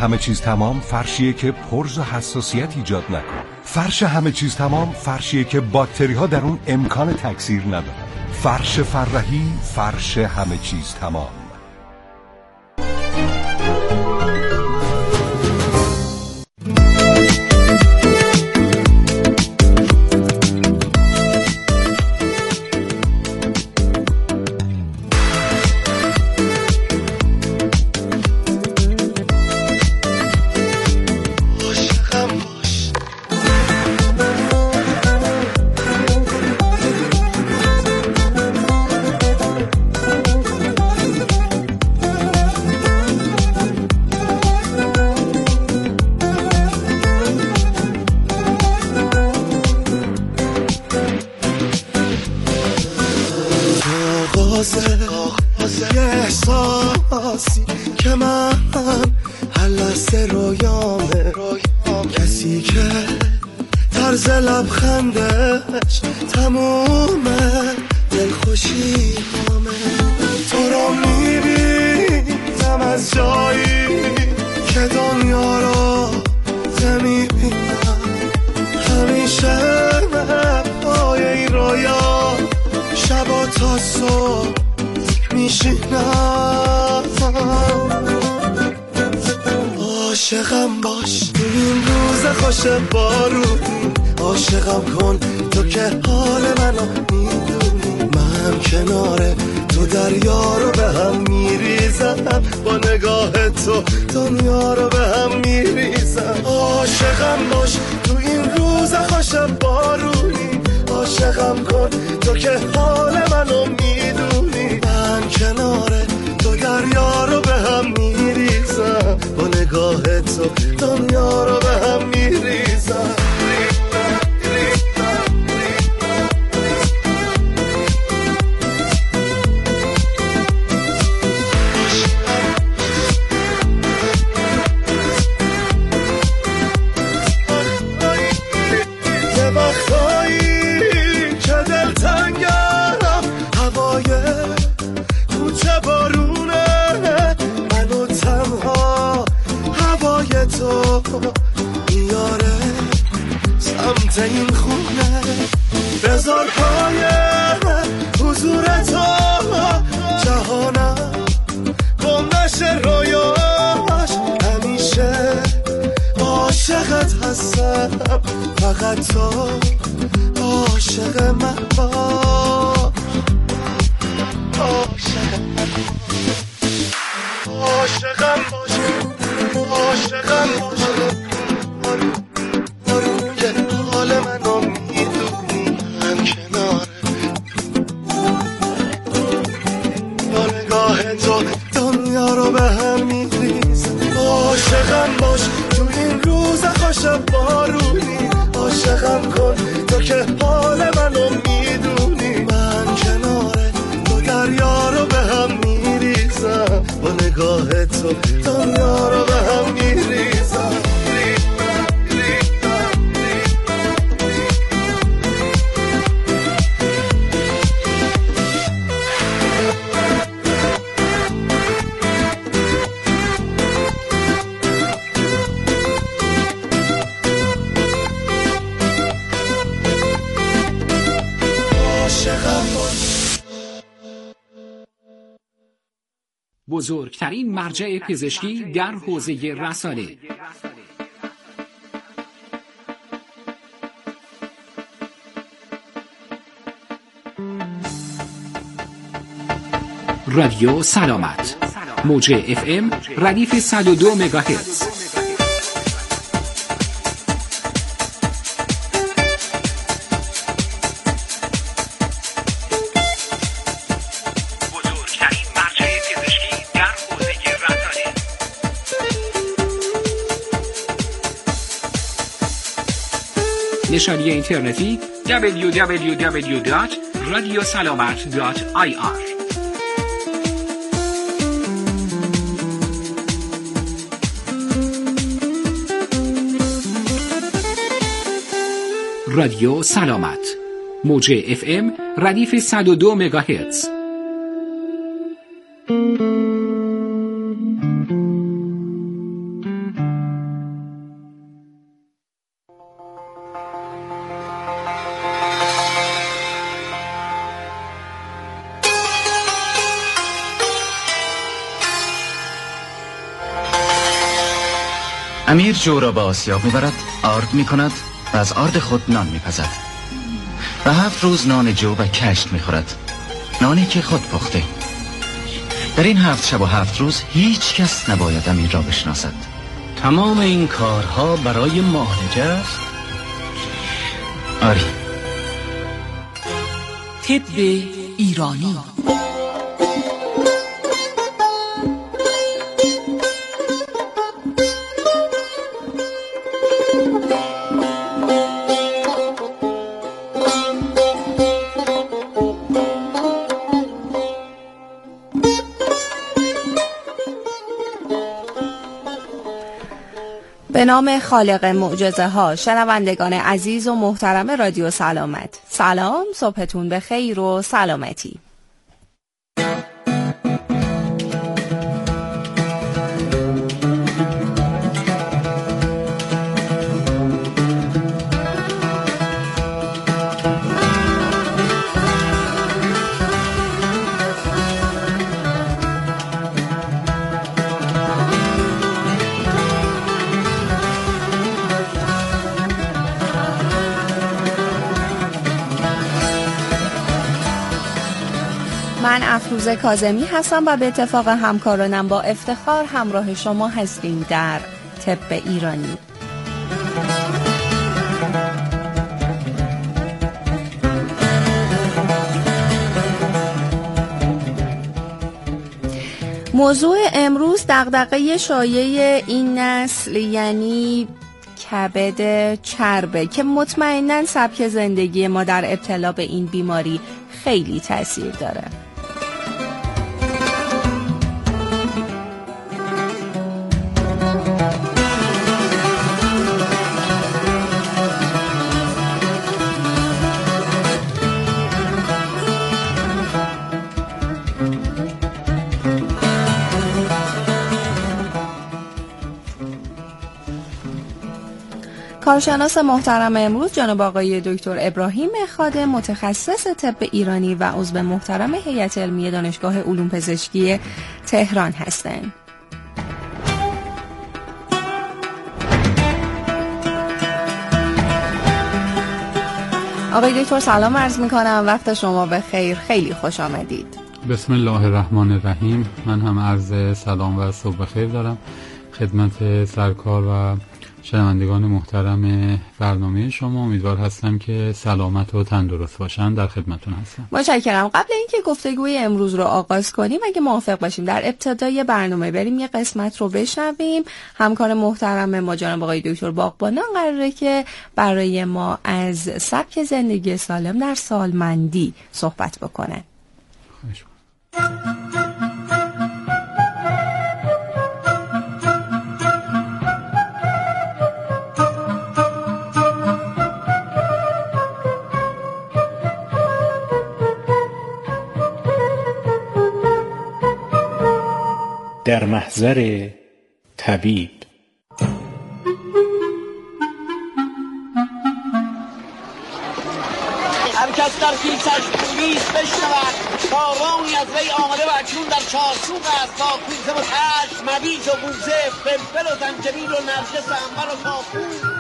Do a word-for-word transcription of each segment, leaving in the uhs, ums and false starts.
همه چیز تمام فرشیه که پرز و حساسیت ایجاد نکنه. فرش همه چیز تمام فرشیه که باکتری ها در اون امکان تکثیر ندارن. فرش فرحی، فرش همه چیز تمام. یه احساسی که من هر لحظه رویامه، کسی که طرز لبخندش تمومه دلخوشی همه. تو رو میبینم از جایی که دنیا رو نمیبینم، همیشه پای این رویا شبا تا صبح میشینم. عاشقم باش تو این روز خوش بارونی، عاشقم کن تو که حال منو میدونی، من کنار تو دریا رو به هم میریزم، با نگاه تو دنیا رو به هم میریزم. عاشقم باش تو این روز خوش بارونی، عاشقم کن تو که حال منو میدونی، من کنار تو دریا رو به هم میریزم، با نگاه تو دنیا رو به هم میریزم. میاره سمت این خونه، بذار پای حضور تو جهانم گم نشه رویاش، همیشه عاشقت هستم، فقط تو عاشق من باش، عاشقم باش، عاشقم باش، که حال منو میدونی، من کناره با نگاه تو دنیا رو به هم میریزم. عاشقم باش تو این روز خوش بارونی، عاشقم کن تو که حال منو میدونی، من کناره تو دریا رو به هم میریزم، با نگاه تو دنیا رو به هم میریزم. بزرگترین مرجع پزشکی در حوزه رسانه. رادیو سلامت، موج اف ام ردیف صد و دو مگاهرتز. نشانی اینترنتی دبلیو دبلیو دبلیو دات رادیو سلامت دات آی آر. رادیو سلامت، موج اف ام ردیف صد و دو مگاهرتز. امیر جو را به آسیاب میبرد، آرد میکند و از آرد خود نان میپزد و هفت روز نان جو و کشت میخورد، نانی که خود پخته. در این هفت شب و هفت روز هیچ کس نباید امیر را بشناسد. تمام این کارها برای معالجه است؟ آری. طب ایرانی. به نام خالق معجزه ها، شنوندگان عزیز و محترم رادیو سلامت، سلام، صبحتون به خیر و سلامتی. من افروزه کاظمی هستم و به اتفاق همکارانم با افتخار همراه شما هستیم در طب ایرانی. موضوع امروز دغدغه شایع این نسل یعنی کبد چربه که مطمئناً سبک زندگی ما در ابتلا به این بیماری خیلی تاثیر داره. کارشناس محترم امروز جناب آقای دکتر ابراهیم خادم، متخصص طب ایرانی و عضو محترم هیئت علمی دانشگاه علوم پزشکی تهران هستند. آقای دکتر سلام عرض می‌کنم، وقت شما بخیر، خیلی خوش آمدید. بسم الله الرحمن الرحیم. من هم عرض سلام و صبح بخیر دارم خدمت سرکار و شنوندگان محترم برنامه شما. امیدوار هستم که سلامت و تندرست باشن. در خدمتتون هستم. متشکرم. قبل اینکه گفتگوی امروز رو آغاز کنیم، اگه موافق باشیم در ابتدای برنامه بریم یه قسمت رو بشنویم. همکار محترم ما جناب آقای دکتر باغبانان قراره که برای ما از سبک زندگی سالم در سالمندی صحبت بکنن. خواهش در محضر طبیب. هر کس در کیسش پولیس بشنود تاوانی از وی آمده و اکنون در چارچوب است تا کوزه و تش مویز و بوزه فلفل و زنجبیل و نرگس و عنبر و کافور.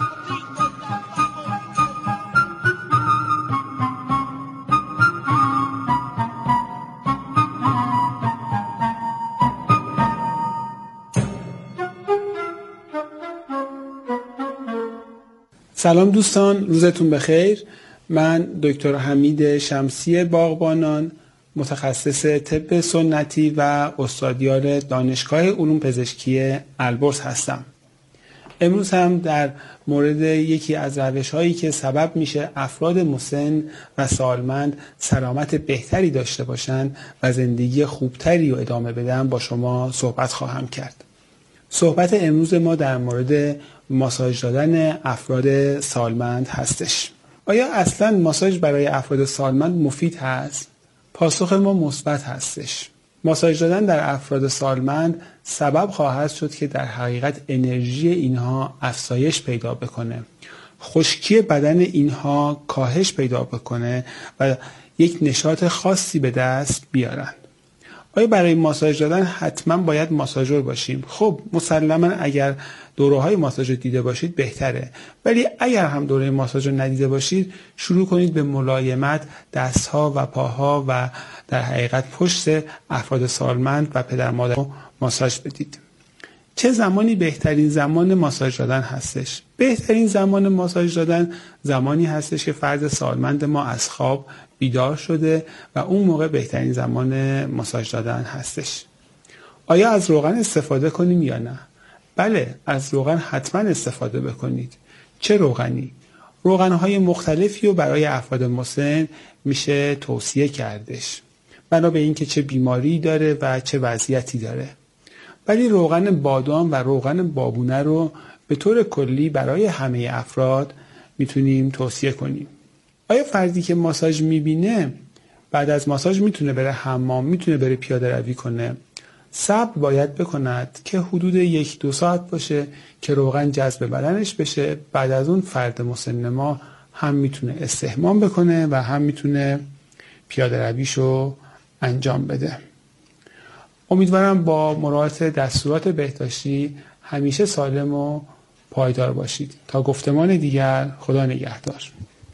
سلام دوستان، روزتون بخیر. من دکتر حمید شمسی باغبانان، متخصص طب سنتی و استادیار دانشگاه علوم پزشکی البرز هستم. امروز هم در مورد یکی از روش‌هایی که سبب میشه افراد مسن و سالمند سلامت بهتری داشته باشند و زندگی خوبتری رو ادامه بدن با شما صحبت خواهم کرد. صحبت امروز ما در مورد ماساژ دادن افراد سالمند هستش. آیا اصلا ماساژ برای افراد سالمند مفید هست؟ پاسخ ما مثبت هستش. ماساژ دادن در افراد سالمند سبب خواهد شد که در حقیقت انرژی اینها افزایش پیدا بکنه، خشکی بدن اینها کاهش پیدا بکنه و یک نشاط خاصی به دست بیارن. آیا برای ماساژ دادن حتما باید ماساژور باشیم؟ خب مسلما اگر دوره‌های ماساژ رو دیده باشید بهتره، ولی اگر هم دوره ماساژ رو ندیده باشید شروع کنید به ملایمت دستها و پاها و در حقیقت پشت افراد سالمند و پدر مادر رو ماساژ بدید. چه زمانی بهترین زمان ماساژ دادن هستش؟ بهترین زمان ماساژ دادن زمانی هستش که فرد سالمند ما از خواب بیدار شده و اون موقع بهترین زمان ماساژ دادن هستش. آیا از روغن استفاده کنیم یا نه؟ بله، از روغن حتما استفاده بکنید. چه روغنی؟ روغن‌های مختلفی رو برای افراد مسن میشه توصیه کردش، بنا به اینکه چه بیماری داره و چه وضعیتی داره. ولی روغن بادام و روغن بابونه رو به طور کلی برای همه افراد میتونیم توصیه کنیم. آیا فردی که ماساژ میبینه بعد از ماساژ میتونه بره حمام، میتونه بره پیاده روی کنه؟ صبر باید بکند که حدود یک دو ساعت باشه که روغن جذب بدنش بشه. بعد از اون فرد مسن ما هم میتونه استحمام بکنه و هم میتونه پیاده رویشو انجام بده. امیدوارم با مراعات دستورات بهداشتی همیشه سالم و پایدار باشید. تا گفتمان دیگر، خدا نگهدار.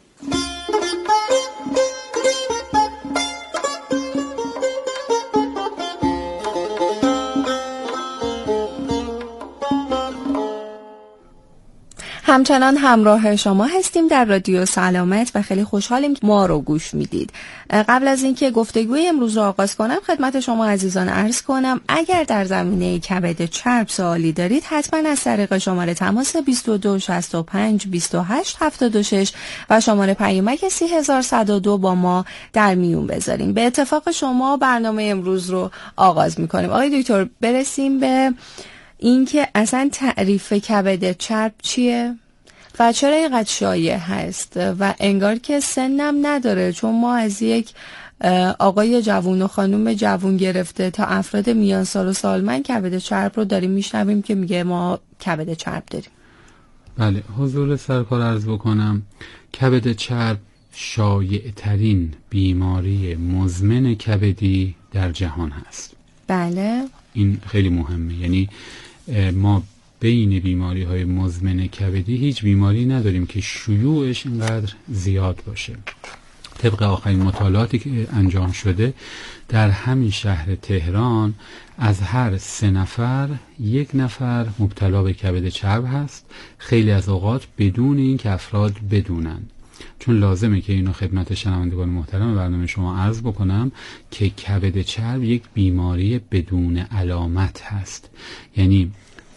همچنان همراه شما هستیم در رادیو سلامت و خیلی خوشحالیم که ما رو گوش میدید. قبل از اینکه گفتگوی امروز رو آغاز کنم خدمت شما عزیزان عرض کنم اگر در زمینه کبد چرب سوالی دارید حتما از طریق شماره تماس بیست و دو شصت و پنج بیست و هشت هفتاد و شش و شماره پیامک سی هزار صد و دو با ما در میون بذاریم. به اتفاق شما برنامه امروز رو آغاز میکنیم. آقای دکتر، برسیم به اینکه اصلا تعریف کبد چرب چیه و چرا اینقدر شایع هست و انگار که سنم نداره، چون ما از یک آقای جوون و خانم جوون گرفته تا افراد میان سال و سالمند کبد چرب رو داریم میشنویم که میگه ما کبد چرب داریم. بله، حضور سرکار عرض بکنم کبد چرب شایع ترین بیماری مزمن کبدی در جهان هست. بله، این خیلی مهمه. یعنی ما بین بیماری های مزمن کبدی هیچ بیماری نداریم که شیوعش اینقدر زیاد باشه. طبق آخرین مطالعاتی که انجام شده در همین شهر تهران از هر سه نفر یک نفر مبتلا به کبد چرب هست، خیلی از اوقات بدون این که افراد بدونن. چون لازمه که اینو خدمت شنوندگان محترم برنامه شما عرض بکنم که کبد چرب یک بیماری بدون علامت هست. یعنی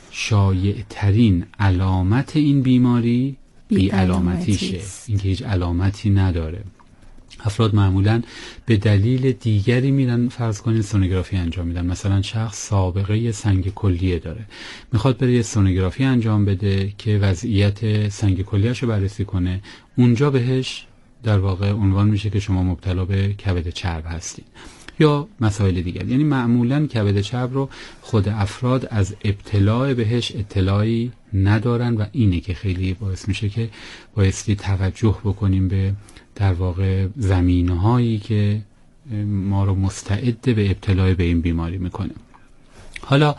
شایع ترین علامت این بیماری بی علامتیشه، اینکه هیچ علامتی نداره. افراد معمولاً به دلیل دیگری میرن، فرض کنید سونوگرافی انجام میدن. مثلا شخص سابقه سنگ کلیه داره، میخواد بره یه سونوگرافی انجام بده که وضعیت سنگ کلیه‌شو بررسی کنه. اونجا بهش در واقع عنوان میشه که شما مبتلا به کبد چرب هستید یا مسائل دیگر. یعنی معمولاً کبد چرب رو خود افراد از ابتلا بهش اطلاعی ندارن و اینه که خیلی باعث میشه که بایستی توجه بکنیم به در واقع زمینه‌هایی که ما رو مستعد به ابتلا به این بیماری میکنه. حالا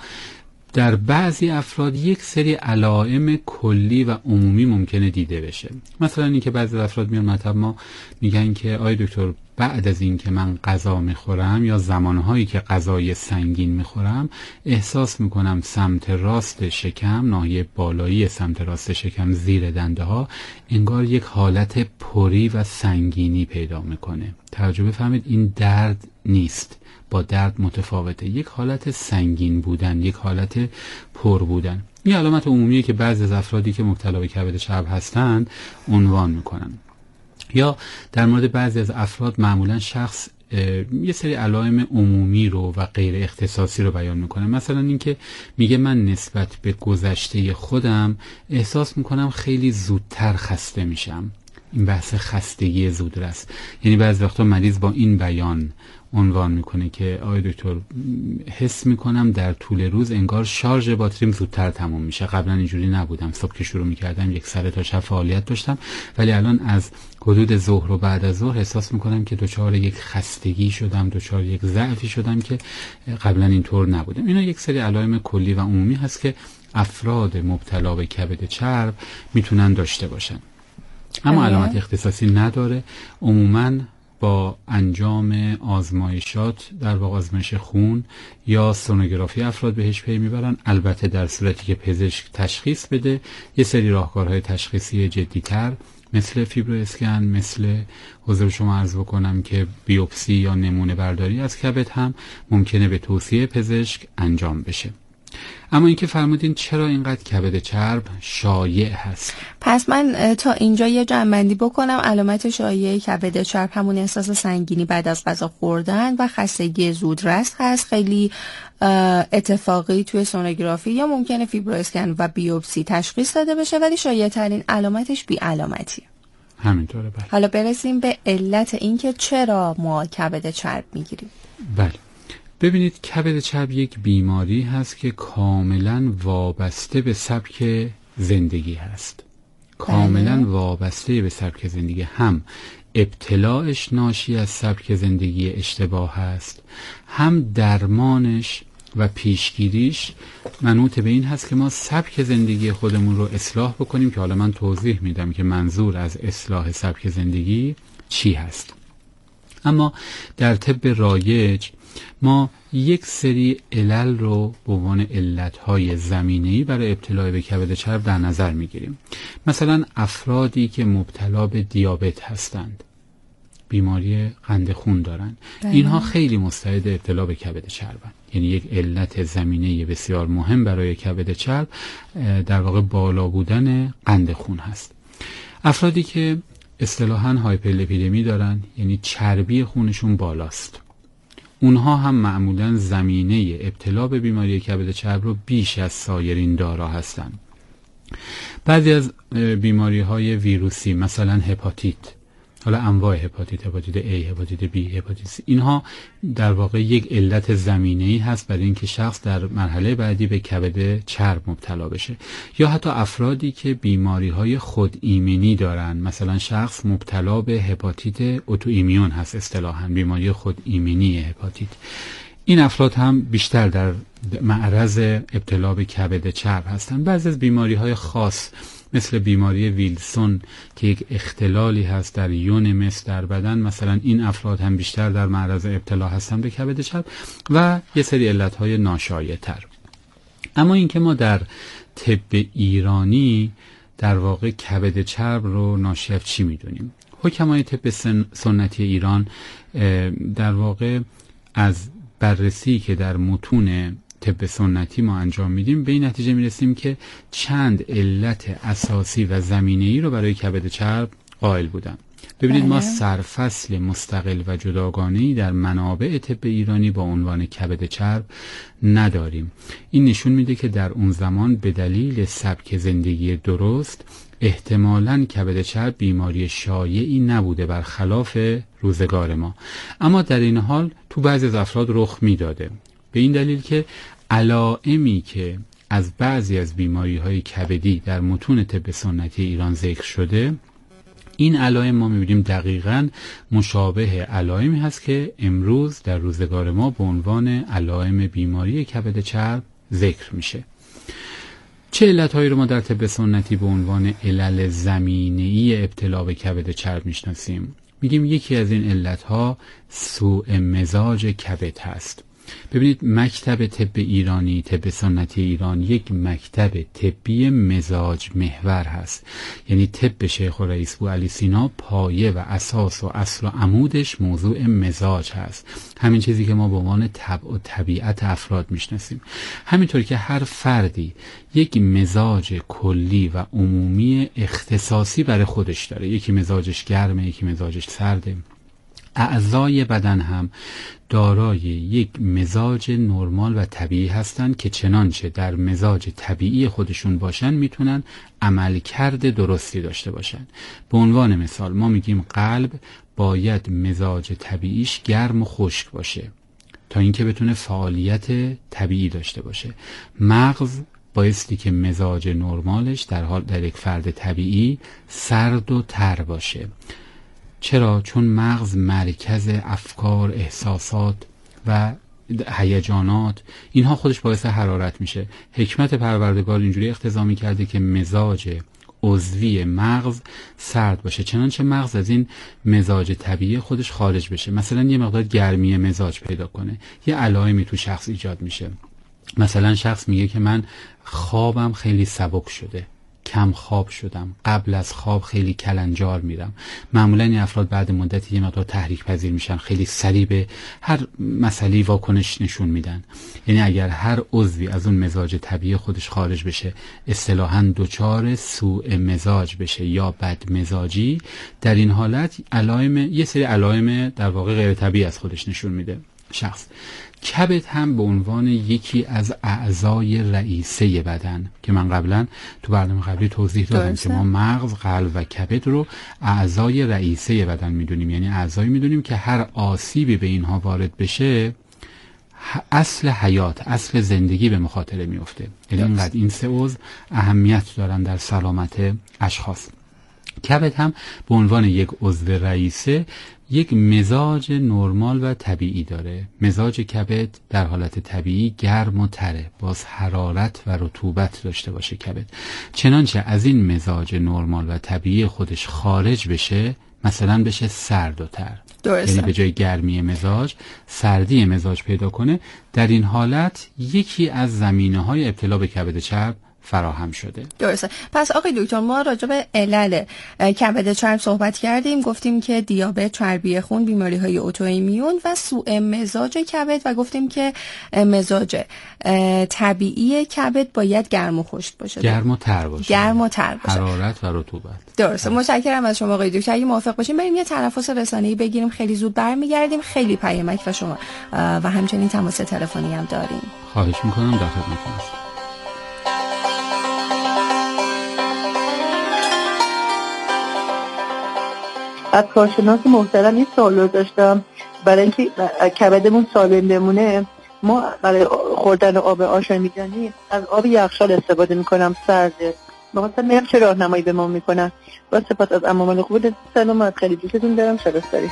در بعضی افراد یک سری علائم کلی و عمومی ممکنه دیده بشه. مثلا اینکه بعضی افراد میان مطب ما میگن که آی دکتر بعد از این که من غذا میخورم یا زمانهایی که غذای سنگین میخورم احساس میکنم سمت راست شکم، ناحیه بالایی سمت راست شکم زیر دنده ها انگار یک حالت پری و سنگینی پیدا میکنه. توجه بفرمایید، این درد نیست، با درد متفاوته. یک حالت سنگین بودن، یک حالت پر بودن. این علامت عمومیه که بعضی از افرادی که مبتلا به کبد چرب هستند عنوان میکنن. یا در مورد بعضی از افراد معمولا شخص یه سری علائم عمومی رو و غیر اختصاصی رو بیان میکنه. مثلا اینکه میگه من نسبت به گذشته خودم احساس میکنم خیلی زودتر خسته میشم. این بحث خستگی زودرس. یعنی بعضی وقتا مریض با این بیان عنوان میکنه که آقای دکتر حس میکنم در طول روز انگار شارژ باتریم زودتر تموم میشه. قبلا اینجوری نبودم، صبح که شروع میکردم یک سر تا شب فعالیت داشتم، ولی الان از حدود ظهر و بعد از ظهر احساس میکنم که دچار یک خستگی شدم، دچار یک ضعفی شدم که قبلا اینطور نبودم. اینا یک سری علائم کلی و عمومی هست که افراد مبتلا به کبد چرب میتونن داشته باشن، اما علامت اختصاصی نداره. عموماً با انجام آزمایشات، در واقع آزمایش خون یا سونوگرافی افراد بهش پی میبرن. البته در صورتی که پزشک تشخیص بده، یه سری راهکارهای تشخیصی جدی‌تر مثل فیبرو اسکن، مثل حضور شما عرض بکنم که بیوپسی یا نمونه برداری از کبد هم ممکنه به توصیه پزشک انجام بشه. اما اینکه فرمودین چرا اینقدر کبد چرب شایع هست؟ پس من تا اینجا یه جمع‌بندی بکنم. علامت شایع کبد چرب همون احساس سنگینی بعد از غذا خوردن و خستگی زودرس هست، خیلی اتفاقی توی سونوگرافی یا ممکنه فیبرو اسکن و بیوپسی تشخیص داده بشه، ولی شایع ترین علامتش بی علامتیه. همینطوره. بله. حالا برسیم به علت اینکه چرا ما کبد چرب میگیریم. بله. ببینید، کبد چرب یک بیماری هست که کاملا وابسته به سبک زندگی هست. کاملا وابسته به سبک زندگی. هم ابتلاعش ناشی از سبک زندگی اشتباه هست، هم درمانش و پیشگیریش منوط به این هست که ما سبک زندگی خودمون رو اصلاح بکنیم، که حالا من توضیح میدم که منظور از اصلاح سبک زندگی چی هست. اما در طب رایج ما یک سری علل رو به عنوان علتهای زمینه‌ای برای ابتلا به کبد چرب در نظر میگیریم. مثلا افرادی که مبتلا به دیابت هستند، بیماری قند خون دارن، بله. اینها خیلی مستعد ابتلا به کبد چربن. یعنی یک علت زمینه بسیار مهم برای کبد چرب در واقع بالا بودن قند خون هست. افرادی که اصطلاحاً هایپرلیپیدمی دارن، یعنی چربی خونشون بالاست، اونها هم معمولاً زمینه ابتلا به بیماری کبد چرب رو بیش از سایرین دارا هستند. بعضی از بیماری های ویروسی مثلا هپاتیت، حالا انواع هپاتیت، هپاتیت A، هپاتیت B، هپاتیت C، اینها در واقع یک علت زمینه‌ای هست برای اینکه شخص در مرحله بعدی به کبد چرب مبتلا بشه. یا حتی افرادی که بیماری‌های خود ایمنی دارن، مثلا شخص مبتلا به هپاتیت اتو ایمیون هست، اصطلاحاً بیماری خود ایمنی هپاتیت، این افراد هم بیشتر در معرض ابتلا به کبد چرب هستند. بعضی از بیماری‌های خاص مثل بیماری ویلسون که یک اختلالی هست در یون مس در بدن، مثلا این افراد هم بیشتر در معرض ابتلا هستن به کبد چرب و یه سری علتهای ناشایع‌تر. اما اینکه ما در طب ایرانی در واقع کبد چرب رو ناشی از چی میدونیم؟ حکمای طب سنتی ایران در واقع از بررسی که در متون طب سنتی ما انجام میدیم به این نتیجه میرسیم که چند علت اساسی و زمینه‌ای رو برای کبد چرب قائل بودن. ببینید، ما سرفصل مستقل و جداگانه‌ای در منابع طب ایرانی با عنوان کبد چرب نداریم. این نشون میده که در اون زمان به دلیل سبک زندگی درست احتمالاً کبد چرب بیماری شایعی نبوده، برخلاف روزگار ما. اما در این حال تو بعضی از افراد رخ میداده، به این دلیل که علائمی که از بعضی از بیماری‌های کبدی در متون طب سنتی ایران ذکر شده، این علائم ما می‌بینیم دقیقاً مشابه علائمی هست که امروز در روزگار ما به عنوان علائم بیماری کبد چرب ذکر میشه. چه علتهایی رو ما در طب سنتی به عنوان علل زمینه‌ای ابتلا به کبد چرب میشناسیم؟ میگیم یکی از این علتها سوء مزاج کبد هست. ببینید، مکتب طب ایرانی، طب سنتی ایران یک مکتب طبی مزاج محور هست. یعنی طب شیخ الرئیس بوعلی سینا پایه و اساس و اصل و عمودش موضوع مزاج هست، همین چیزی که ما به عنوان طبع و طبیعت افراد میشناسیم. همینطور که هر فردی یک مزاج کلی و عمومی اختصاصی برای خودش داره، یکی مزاجش گرمه، یکی مزاجش سرده. اعضای بدن هم دارای یک مزاج نرمال و طبیعی هستند که چنانچه در مزاج طبیعی خودشون باشن میتونن عملکرد درستی داشته باشن. به عنوان مثال ما میگیم قلب باید مزاج طبیعیش گرم و خشک باشه تا اینکه بتونه فعالیت طبیعی داشته باشه. مغز بایستی که مزاج نرمالش در حال در یک فرد طبیعی سرد و تر باشه. چرا؟ چون مغز مرکز افکار، احساسات و هیجانات، اینها خودش باعث حرارت میشه. حکمت پروردگار اینجوری اقتضا کرده که مزاج عضوی مغز سرد باشه، چنانچه مغز از این مزاج طبیعی خودش خارج بشه. مثلا یه مقدار گرمی مزاج پیدا کنه، یه علائمی تو شخص ایجاد میشه. مثلا شخص میگه که من خوابم خیلی سبک شده، کم خواب شدم، قبل از خواب خیلی کلنجار میرم. معمولا این افراد بعد مدتی یه مقدار تحریک پذیر میشن، خیلی سریع به هر مسئله واکنش نشون میدن. یعنی اگر هر عضوی از اون مزاج طبیعی خودش خارج بشه، اصطلاحاً دچار سوء مزاج بشه یا بد مزاجی، در این حالت علائم یه سری علائم در واقع غیر طبیعی از خودش نشون میده شخص. کبد هم به عنوان یکی از اعضای رئیسه بدن که من قبلا تو برنامه قبلی توضیح دادم که ما مغز، قلب و کبد رو اعضای رئیسه بدن میدونیم، یعنی اعضایی میدونیم که هر آسیبی به اینها وارد بشه اصل حیات، اصل زندگی به مخاطره میفته. یعنی اینقدر این سه عضو اهمیت دارن در سلامت اشخاص. کبد هم به عنوان یک عضو رئیسه یک مزاج نرمال و طبیعی داره. مزاج کبد در حالت طبیعی گرم و تره، باز حرارت و رطوبت داشته باشه کبد. چنانچه از این مزاج نرمال و طبیعی خودش خارج بشه، مثلا بشه سرد و تر، یعنی به جای گرمی مزاج سردی مزاج پیدا کنه، در این حالت یکی از زمینه‌های ابتلا به کبد چرب فراهم شده. درسته. پس آقای دکتر ما راجع به علل کبد چرب صحبت کردیم، گفتیم که دیابت، چربی خون، بیماری‌های اتوایمیون و سوء مزاج کبد، و گفتیم که مزاج طبیعی کبد باید گرم و خشک باشه. گرم و تر باشه. گرم و تر باشه. حرارت و رطوبت. درسته. متشکرم از شما آقای دکتر. اگه موافق باشیم بریم یه تنفس رسانه‌ای بگیریم، خیلی زود برمیگردیم. خیلی پیامک و شما و همچنین تماس تلفنی هم داریم. خواهش می‌کنم، در خدمتتون هستم. از کارشناس محترم این سوال رو داشتم. برای اینکه کبدمون سالم بمونه، ما برای خوردن آب آشامیدنی از آب یخچال استفاده میکنم، سرده. مثلا میرم چه راهنمایی به ما میکنن. با سپاس از امامال خوب. سلام، خیلی دوستتون دارم. شبستری.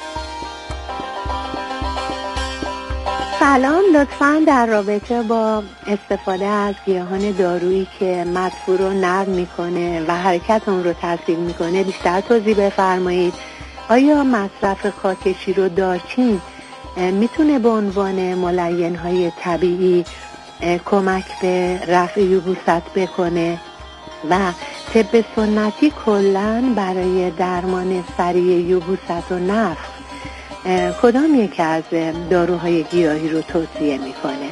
سلام، لطفاً در رابطه با استفاده از گیاهان دارویی که مدفوع رو نرم میکنه و حرکت اون رو تسهیل میکنه بیشتر توضیح بفرمایید. آیا مصرف خاکشی رو دارچین میتونه به عنوان ملین‌های طبیعی کمک به رفع یبوست بکنه و طب سنتی کلاً برای درمان سریع یبوست و نفخ کدام یک از داروهای گیاهی رو توصیه میکنه؟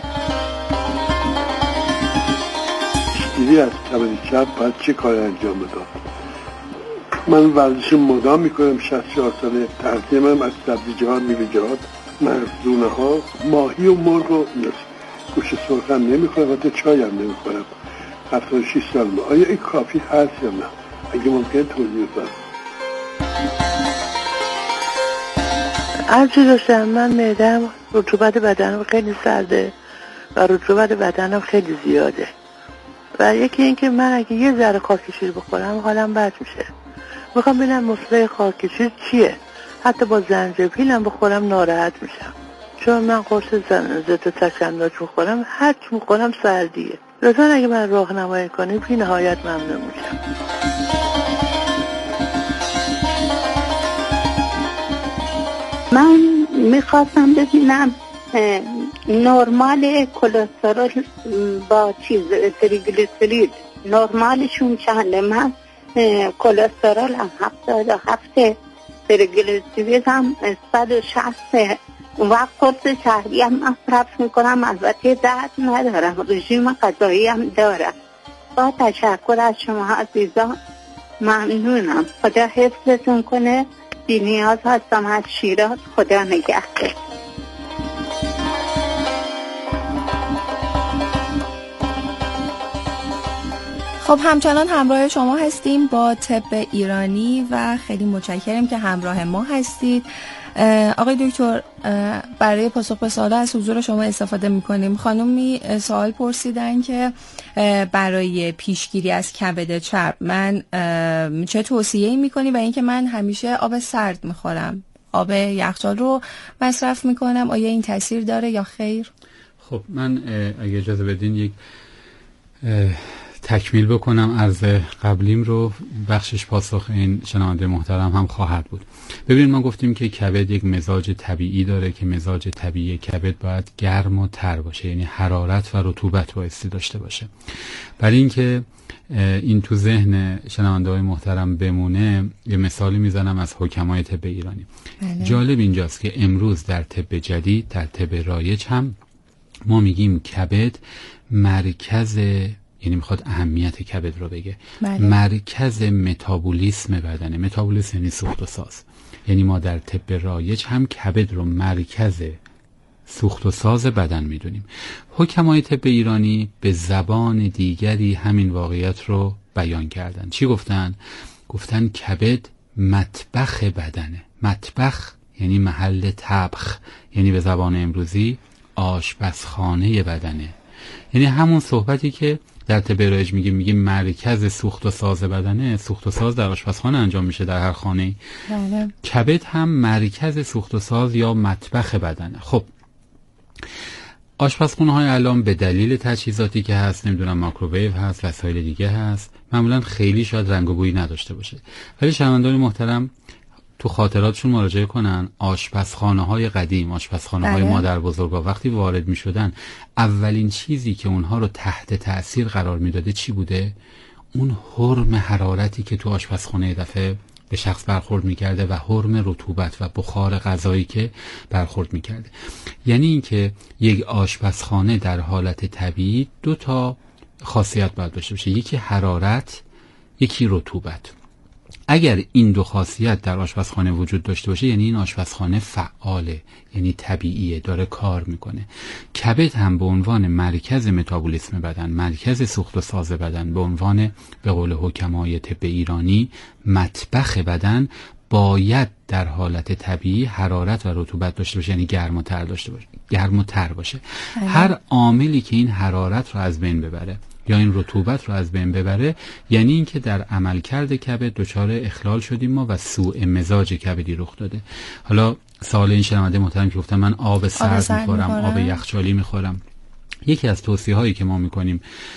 پیشگیری از کبد چرب باید چه کار انجام بدم؟ من ورزش مدام میکنم، شصت و چهار ساله. تغذیه‌ام از سبزیجات، میوه‌جات، مرغ‌زونه ها، ماهی و مرغ و گوشت سرخ هم نمیخورم، حتی چای هم نمیخورم. هفتاد و شش سال. آیا این کافی هست یا نه؟ اگه ممکنه توضیح بدید. عرضی داشتم، من معده‌ام رطوبت بدنم خیلی سرده و رطوبت بدنم خیلی زیاده و یکی این که من اگه یه ذره خاکشیر بخورم حالم بد میشه. میخوام ببینم مصرف خاکشیر چیه، حتی با زنجبیل هم بخورم ناراحت میشم، چون من قرص ضد تشنج بخورم هر چی میخورم سردیه. لطفا اگه من راهنمایی کنید بی نهایت ممنون میشم. من میخواستم ببینم نرمال کلسترول با چیز تریگلیسیرید نرمالشون چنده؟ من کلسترول هم هفتاد و هفت، تریگلیسیرید هم صد و شصت و قرص شهری هم مصرف میکنم. البته درد ندارم، رژیم غذایی هم دارم. با تشکر از شما عزیزان، ممنونم. خدا حفظتون کنه. بی نیاز هستم از شیراز. خدا نگهدار. خب همچنان همراه شما هستیم با طب ایرانی و خیلی متشکرم که همراه ما هستید. آقای دکتر، برای پاسخ به سوال از حضور شما استفاده می‌کنیم. خانومی سوال پرسیدن که برای پیشگیری از کبد چرب من چه توصیه‌ای می‌کنی و اینکه من همیشه آب سرد می‌خورم، آب یخچال رو مصرف می‌کنم، آیا این تاثیر داره یا خیر؟ خب من اگه اجازه بدین یک تکمیل بکنم عرض قبلیم رو، بخشش پاسخ این شنونده محترم هم خواهد بود. ببینید ما گفتیم که کبد یک مزاج طبیعی داره که مزاج طبیعی کبد باید گرم و تر باشه، یعنی حرارت و رطوبت بایستی داشته باشه. برای اینکه این تو ذهن شنونده های محترم بمونه یه مثالی میزنم از حکمای طب ایرانی. بله. جالب اینجاست که امروز در طب جدید، در طب رایج هم ما میگیم کبد مرکز، یعنی میخواد اهمیت کبد رو بگه. بله. مرکز متابولیسم بدنه. متابولیسم یعنی سوخت و ساز. یعنی ما در طب رایج هم کبد رو مرکز سوخت و ساز بدن میدونیم. حکمای طب ایرانی به زبان دیگری همین واقعیت رو بیان کردن. چی گفتن؟ گفتن کبد مطبخ بدنه. مطبخ یعنی محل طبخ، یعنی به زبان امروزی آشپزخانه بدنه. یعنی همون صحبتی که در طب رایج میگیم میگیم مرکز سوخت و ساز بدنه. سوخت و ساز در آشپزخانه انجام میشه در هر خانه‌ای. بله. کبد هم مرکز سوخت و ساز یا مطبخ بدنه. خب آشپزخونه های الان به دلیل تجهیزاتی که هست، نمیدونم مایکروویو هست، وسایل دیگه هست، معمولا خیلی شاید رنگ و بویی نداشته باشه، ولی شنوندگان محترم تو خاطراتشون مراجعه کنن. آشپزخانه های قدیم، آشپزخانه های مادر بزرگا وقتی وارد می شدن اولین چیزی که اونها رو تحت تأثیر قرار می داده چی بوده؟ اون حرم حرارتی که تو آشپزخانه دفعه به شخص برخورد می کرده و حرم رطوبت و بخار غذایی که برخورد می کرده. یعنی اینکه یک آشپزخانه در حالت طبیعی دو تا خاصیت باید داشته باشه، یکی حرارت، یکی رطوبت. اگر این دو خاصیت در آشپزخانه وجود داشته باشه یعنی این آشپزخانه فعاله، یعنی طبیعیه، داره کار میکنه. کبد هم به عنوان مرکز متابولیسم بدن، مرکز سوخت و ساز بدن، به عنوان به قول حکمای طب ایرانی مطبخ بدن، باید در حالت طبیعی حرارت و رطوبت داشته باشه، یعنی گرم و تر داشته باشه، گرم و تر باشه. هر عاملی که این حرارت رو از بین ببره یا این رطوبت رو از بین ببره یعنی اینکه در عملکرد کبد دچار اخلال شدیم ما و سوء مزاج کبدی رخ داده. حالا سوال این شنونده محترم که گفتن من آب سرد میخورم، آب یخچالی میخورم، یکی از توصیه هایی که ما میکنیم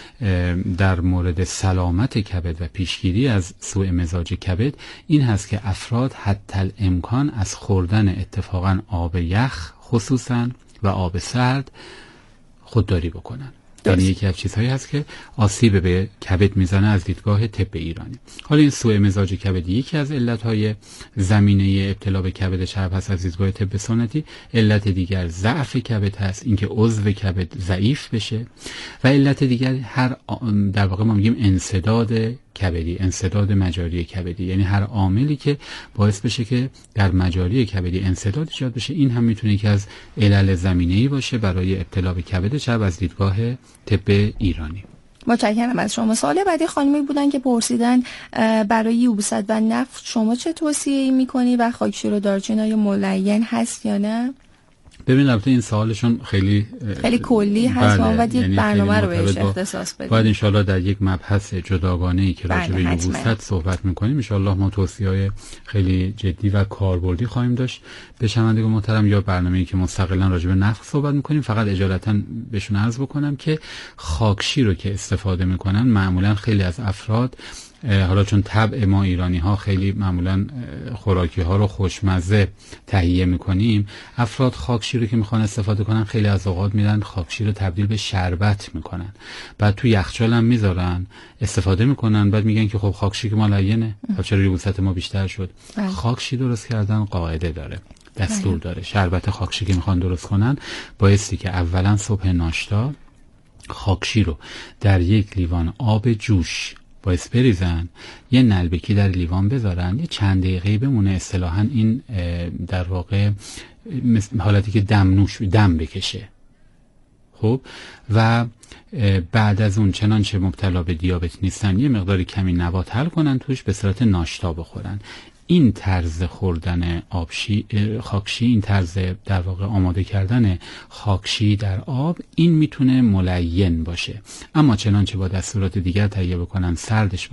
در مورد سلامت کبد و پیشگیری از سوء مزاج کبد این هست که افراد حتی الامکان از خوردن اتفاقا آب یخ خصوصا و آب سرد خودداری بکنن. یعنی یکی از چیزهایی هست که آسیب به کبد میزنه از دیدگاه طب ایرانی. حالا این سوء مزاج کبدی یکی از علتهای زمینه ابتلا به کبد چرب هست از دیدگاه طب سنتی. علت دیگر ضعف کبد هست، اینکه عضو کبد ضعیف بشه، و علت دیگر هر در واقع ما میگیم انسداد کبدی، انسداد مجاری کبدی، یعنی هر عاملی که باعث بشه که در مجاری کبدی انسداد ایجاد بشه. این هم میتونه که از علل زمینه‌ای باشه برای ابتلا به کبد چرب از دیدگاه طب ایرانی. متشکرم از شما. سوال بعدی خانمی بودن که پرسیدن برای یبوست و نفت شما چه توصیه‌ای میکنی و خاکشیر و دارچین آیا ملین هست یا نه؟ ببین البته این سوالشون خیلی خیلی کلی هست، ما باید یک برنامه رو بهش اختصاص بدیم. باید انشالله در یک مبحث جداگانه‌ای که راجع به یبوست صحبت می‌کنیم انشالله ما توصیه‌های خیلی جدی و کاربردی خواهیم داشت به شنوندگان محترم، یا برنامه‌ای که مستقلاً راجع به نفت صحبت می‌کنیم. فقط اجالتاً بهشون عرض بکنم که خاکشیر رو که استفاده می‌کنن معمولاً خیلی از افراد، حالا چون طبع ما ایرانی ها خیلی معمولا خوراکی ها رو خوشمزه تهیه میکنیم، افراد خاکشیر رو که میخوان استفاده کنن خیلی از اوقات میرن خاکشیر رو تبدیل به شربت میکنن، بعد تو یخچال هم میذارن استفاده میکنن، بعد میگن که خب خاکشیر که مالینه، خب چرا یبوست ما بیشتر شد؟ بله. خاکشیر درست کردن قاعده داره، دستور داره. شربت خاکشیر که میخوان درست کنن بایستی که اولا صبح ناشتا خاکشیر رو در یک لیوان آب جوش باید بریزن، یه نلبکی در لیوان بذارن، یه چند دقیقه بمونه، اصطلاحاً این در واقع حالتی که دم نوش دم بکشه. خب و بعد از اون چنانچه مبتلا به دیابت نیستن یه مقدار کمی نبات حل کنن توش، به صورت ناشتا بخورن. این طرز خوردن آبشی خاکشی، این طرز در واقع آماده کردن خاکشی در آب، این میتونه ملین باشه. اما چنانچه با دستورات دیگر تهیه بکنن، سردش